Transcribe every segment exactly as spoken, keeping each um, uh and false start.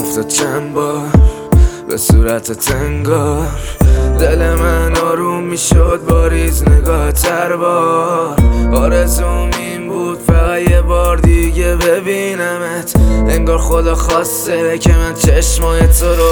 افتاد چند بار به صورت تنگار، دل من آروم میشد با ریز نگاه تر بار. آرزوم این بود فقط یه بار دیگه ببینمت، انگار خدا خواسته که من چشمای تو رو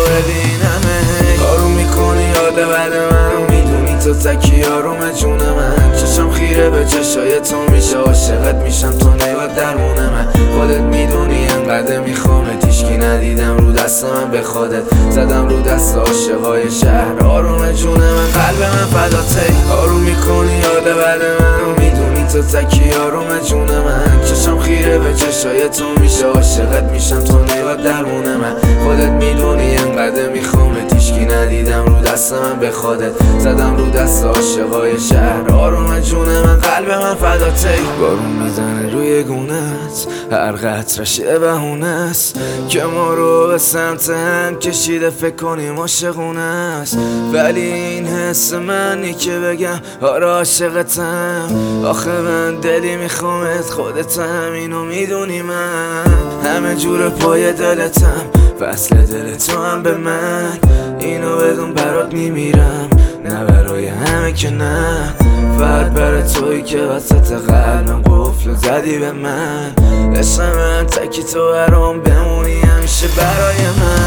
ببینمت. آروم میکنی یاد بد منو، میدونی تو تکی آروم جون من. چشم خیره به چشای تو میشه، عاشقت میشم تو نگاه درمون من. خودت میدونی انقدر میخوامت، هیچکی ندیدم رو دست من به خودت زدم رو دست عاشقای شهر. آروم جون من، قلب من فداته. آروم میکنی یاد بد منو، میدونی تو تکی آروم جون من. چشم خیره به چشای تو میشه، عاشقت میشم تو نگاه درمون من. خودت میدونی انقدر میخوامت، هیچکی ندیدم رو دست من به خودت زدم رو دست عاشقای شهر. آروم جون من، قلب من فداته. بارون میزنه روی گونت، هر قطرش یه بهونست که ما رو به سمت هم کشیده، فکر کنیم عاشقونه است. ولی این حس منی که بگم آره عاشقتم. آخه من دلی میخوامت، خودت هم اینو میدونی. من همه جور پای دلتم، وصل دل تو هم به من. اینو بدون برات میمیرم، نه برای همه که نه. فقط برای تویی که وسط قلبم قفل زدی به من. عشق من تکی تو برام بمونی همیشه برای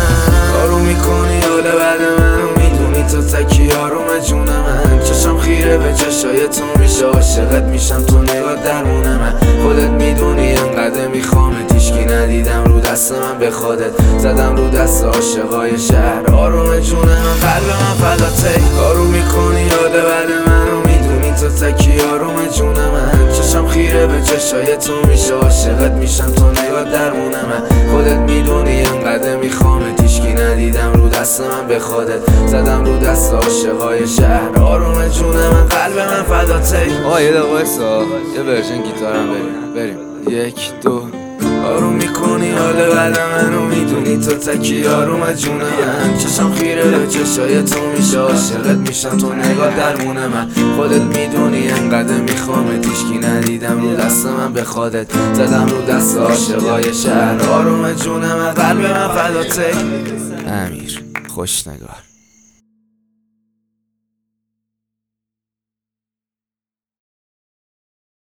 من. آروم میکنی حال بد منو، میدونی تو تکی آروم جون من. چشم خیره به چشای تو میشه، عاشقت میشم تو نگاه درمون من. خودت میدونی انقدر میخوامت، هیچکی ندیدم رو دست من به خودت زدم رو دست عاشقای شهر. آروم جون من، قلب من فداته. آروم میکنی یاد بد منو، میدونی تو تکی آروم جون من. چشم خیره به چشای تو میشه، عاشقت میشم تو نگاه درمون من. خودت میدونی انقدر میخوامت، هیچکی ندیدم رو دست من به خودت زدم رو دست عاشقای شهر. آروم جون من، قلب من فداته. آه یه دقیقه وایسا، یه ورژن گیتارم بریم بریم یک دو. آروم میکنی حال بد منو، میدونی تو تکی آروم جون من. چشم خیره به چشای تو میشه، عاشقت میشم تو نگاه درمون من. خودت میدونی انقدر میخوامت، هیچکی ندیدم رو دست من به خودت زدم رو دست عاشقای شهر. آروم جون من، قلب من فداته. امیر خوش نگار.